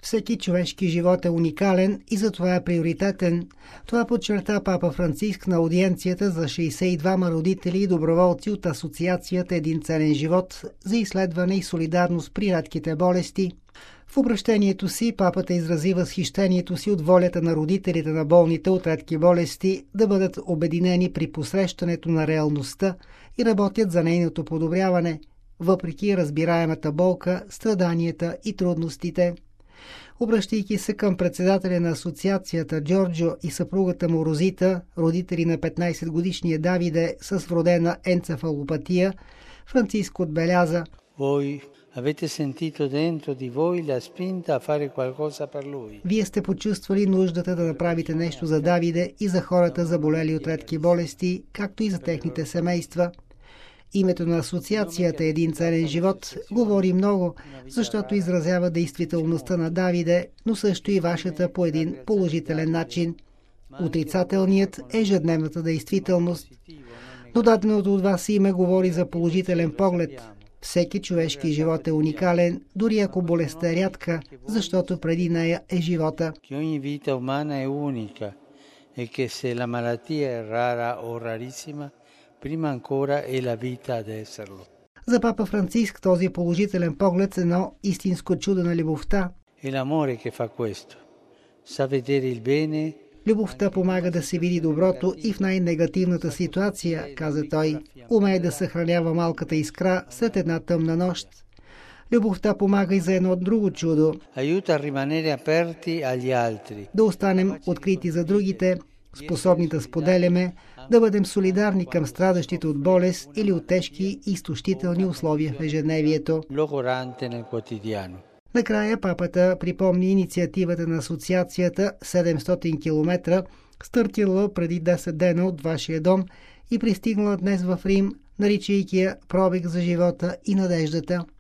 Всеки човешки живот е уникален и затова е приоритетен. Това подчерта папа Франциск на аудиенцията за 62 родители и доброволци от Асоциацията Един ценен живот за изследване и солидарност при редките болести. В обращението си папата изрази възхищението си от волята на родителите на болните от редки болести да бъдат обединени при посрещането на реалността и работят за нейното подобряване, въпреки разбираемата болка, страданията и трудностите. Обръщайки се към председателя на асоциацията Джорджо и съпругата му Розита, родители на 15-годишния Давиде с вродена енцефалопатия, Франциск отбеляза: Вие сте почувствали нуждата да направите нещо за Давиде и за хората, заболели от редки болести, както и за техните семейства. Името на асоциацията Един ценен живот говори много, защото изразява действителността на Давиде, но също и вашата по един положителен начин. Отрицателният е ежедневната действителност. Но даденото от вас име говори за положителен поглед. Всеки човешки живот е уникален, дори ако болестта е рядка, защото преди нея е живота. За папа Франциск този положителен поглед е едно истинско чудо на любовта. Любовта помага да се види доброто и в най-негативната ситуация, каза той. Умее да съхранява малката искра след една тъмна нощ. Любовта помага и за едно друго чудо. Да останем открити за другите, способни да споделяме, да бъдем солидарни към страдащите от болест или от тежки и изтощителни условия в ежедневието. Накрая папата припомни инициативата на асоциацията 700 км, стартирала преди 10 дена от вашия дом и пристигнала днес в Рим, наричайки я пробег за живота и надеждата.